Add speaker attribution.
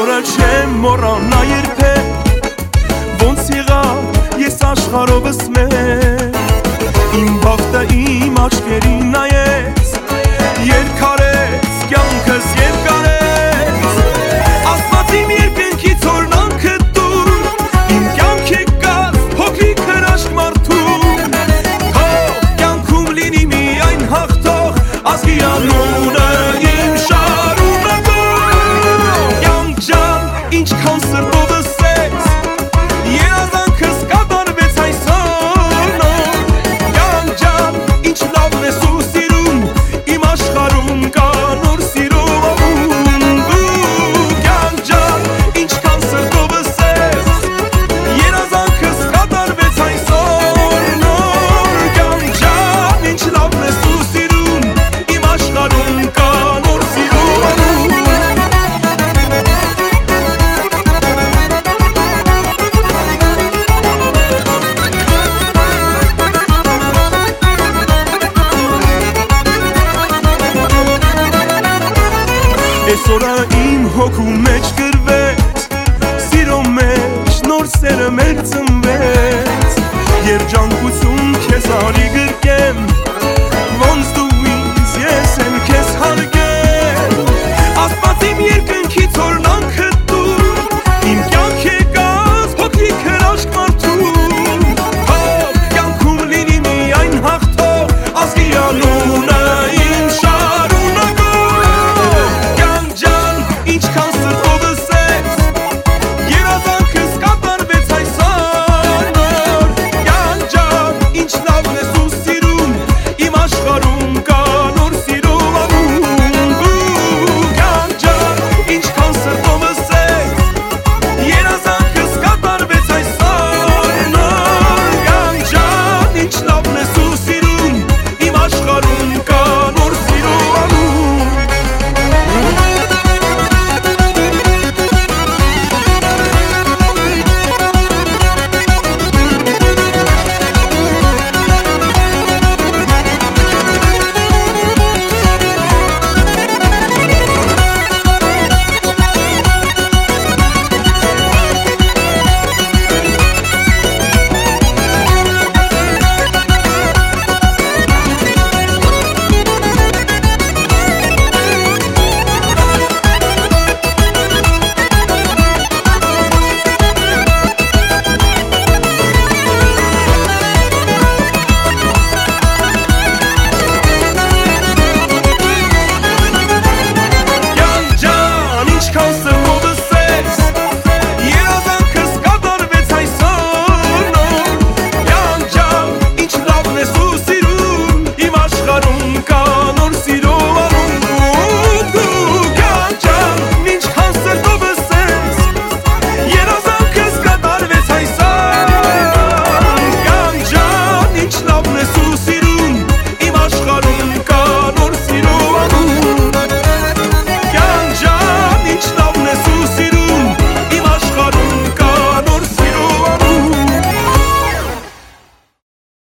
Speaker 1: Այսօրը չեմ մոռանա երբեք Ոնց եղավ ես աշխարհովս մեր Իմ բախտը իմ աչքերին նայեց Երկարեց կյանքս երկարեց Աստված իմ երկնքից օրնանքը տուր Իմ կյանքի գազ փոքրիկ հրաշք մարդուն Քո կյանքում լինի միայն հաղթող Ազգի անունը իմ շարունակող Կյանք ջան ինչքան սրտովս ես Երազանքս կատարվեց այսօր նոր Կյանք ջան ինչ լավն ես ու սիրուն Իմ աշխարհում կա նոր սիրով ամուն Կյանք ջան ինչքան սրտովս ես Երազանքս կատարվեց այսօր նոր Կյանք ջան ինչ լավն ես ու սիրուն Իմ աշխարհում կա նոր սիրով ամուն Այսօրը իմ հոգու մեջ գրվեց Սիրո մեջ նոր սերը մեր ծնվեց Երջանկություն քեզ արի գրկեմ Ոնց դու